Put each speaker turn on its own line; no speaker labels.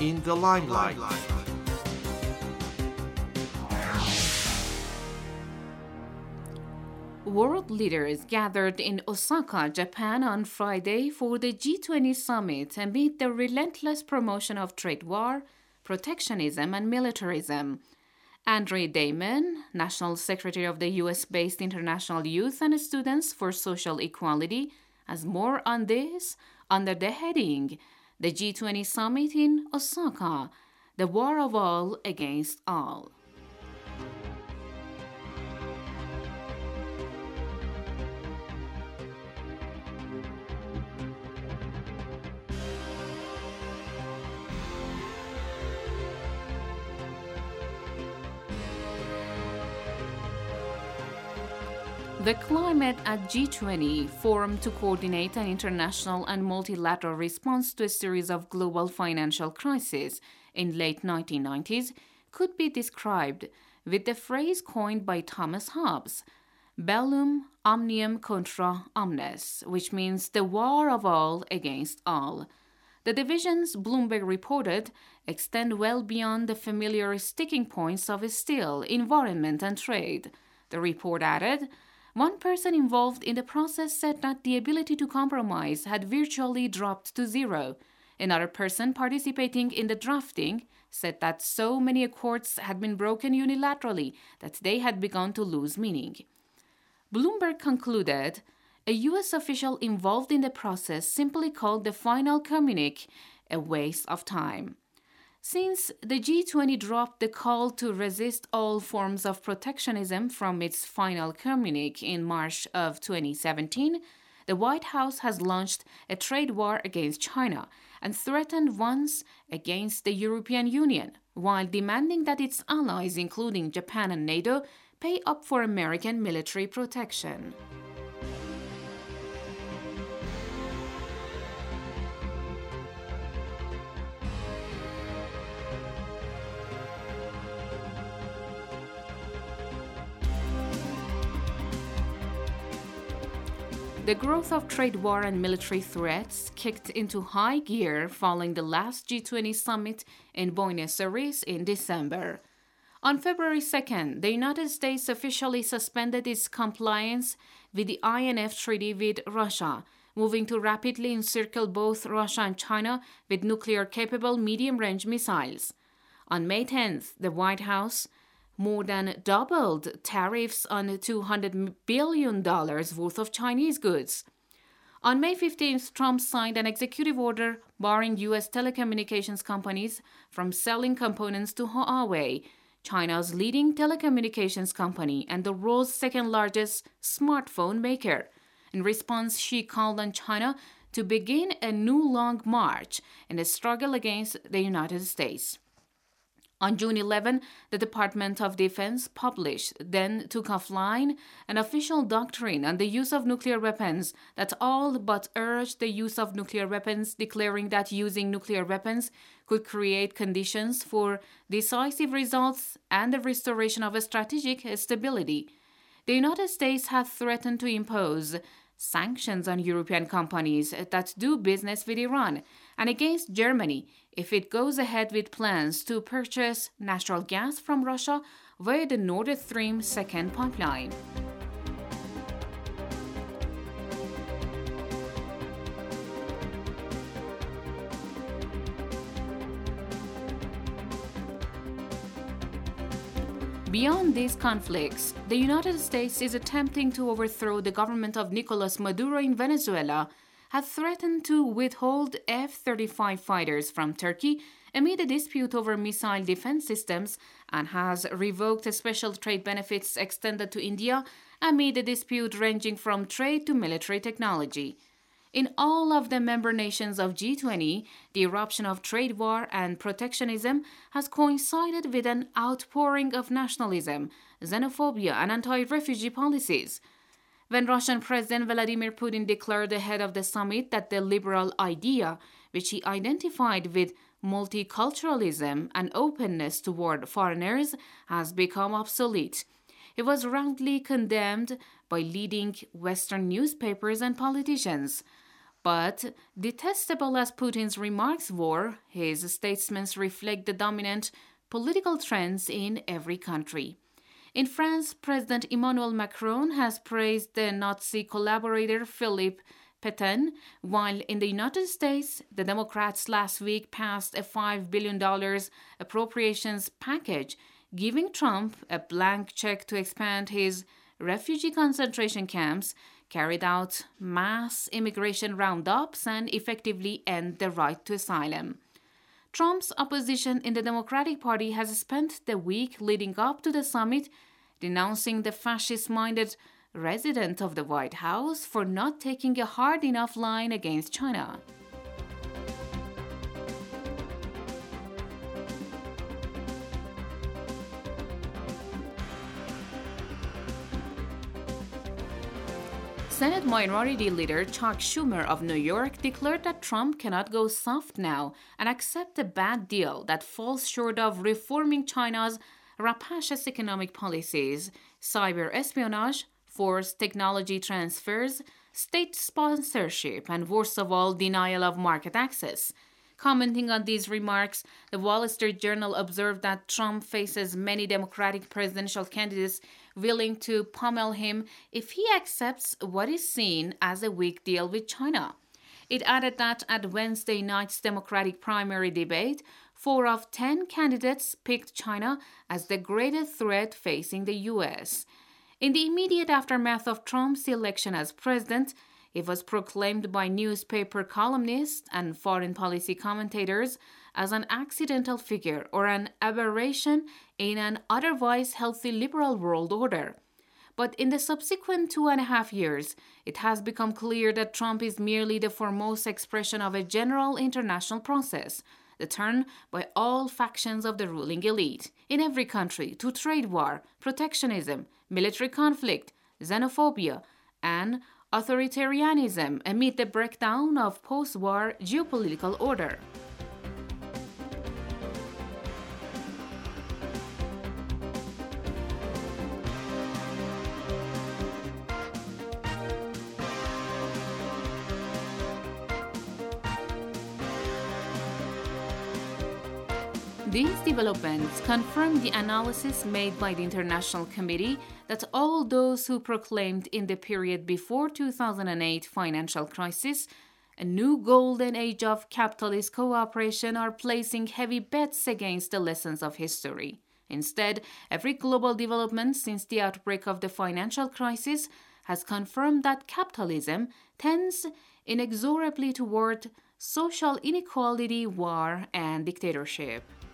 in the limelight.
World leaders gathered in Osaka, Japan on Friday for the G20 summit amid the relentless promotion of trade war, protectionism, and militarism. Andre Damon, National Secretary of the US-based International Youth and Students for Social Equality, has more on this under the heading The G20 Summit in Osaka, the War of All Against All. The Climate at G20 formed to coordinate an international and multilateral response to a series of global financial crises in late 1990s could be described with the phrase coined by Thomas Hobbes, bellum omnium contra omnes, which means the war of all against all. The divisions, Bloomberg reported, extend well beyond the familiar sticking points of steel, environment, and trade. The report added, one person involved in the process said that the ability to compromise had virtually dropped to zero. Another person participating in the drafting said that so many accords had been broken unilaterally that they had begun to lose meaning. Bloomberg concluded, a U.S. official involved in the process simply called the final communique a waste of time. Since the G20 dropped the call to resist all forms of protectionism from its final communique in March of 2017, the White House has launched a trade war against China and threatened once against the European Union, while demanding that its allies, including Japan and NATO, pay up for American military protection. The growth of trade war and military threats kicked into high gear following the last G20 summit in Buenos Aires in December. On February 2nd, the United States officially suspended its compliance with the INF Treaty with Russia, moving to rapidly encircle both Russia and China with nuclear-capable medium-range missiles. On May 10th, the White House more than doubled tariffs on $200 billion worth of Chinese goods. On May 15th, Trump signed an executive order barring U.S. telecommunications companies from selling components to Huawei, China's leading telecommunications company and the world's second-largest smartphone maker. In response, Xi called on China to begin a new long march in the struggle against the United States. On June 11, the Department of Defense published, then took offline, an official doctrine on the use of nuclear weapons that all but urged the use of nuclear weapons, declaring that using nuclear weapons could create conditions for decisive results and the restoration of strategic stability. The United States has threatened to impose sanctions on European companies that do business with Iran and against Germany if it goes ahead with plans to purchase natural gas from Russia via the Nord Stream 2 pipeline. Beyond these conflicts, the United States is attempting to overthrow the government of Nicolas Maduro in Venezuela, has threatened to withhold F-35 fighters from Turkey amid a dispute over missile defense systems, and has revoked special trade benefits extended to India amid a dispute ranging from trade to military technology. In all of the member nations of G20, the eruption of trade war and protectionism has coincided with an outpouring of nationalism, xenophobia, and anti-refugee policies. When Russian President Vladimir Putin declared ahead of the summit that the liberal idea, which he identified with multiculturalism and openness toward foreigners, has become obsolete, he was roundly condemned by leading Western newspapers and politicians. But detestable as Putin's remarks were, his statements reflect the dominant political trends in every country. In France, President Emmanuel Macron has praised the Nazi collaborator Philippe Pétain, while in the United States, the Democrats last week passed a $5 billion appropriations package, giving Trump a blank check to expand his refugee concentration camps, carried out mass immigration roundups, and effectively end the right to asylum. Trump's opposition in the Democratic Party has spent the week leading up to the summit denouncing the fascist-minded resident of the White House for not taking a hard enough line against China. Senate Minority Leader Chuck Schumer of New York declared that Trump cannot go soft now and accept a bad deal that falls short of reforming China's rapacious economic policies, cyber espionage, forced technology transfers, state sponsorship, and worst of all, denial of market access. Commenting on these remarks, the Wall Street Journal observed that Trump faces many Democratic presidential candidates willing to pummel him if he accepts what is seen as a weak deal with China. It added that at Wednesday night's Democratic primary debate, 4 of 10 candidates picked China as the greatest threat facing the U.S. In the immediate aftermath of Trump's election as president, it was proclaimed by newspaper columnists and foreign policy commentators as an accidental figure or an aberration in an otherwise healthy liberal world order. But in the subsequent 2.5 years, it has become clear that Trump is merely the foremost expression of a general international process, the turn by all factions of the ruling elite in every country to trade war, protectionism, military conflict, xenophobia, and authoritarianism amid the breakdown of post-war geopolitical order. These developments confirm the analysis made by the International Committee that all those who proclaimed in the period before 2008 financial crisis a new golden age of capitalist cooperation are placing heavy bets against the lessons of history. Instead, every global development since the outbreak of the financial crisis has confirmed that capitalism tends inexorably toward social inequality, war, and dictatorship.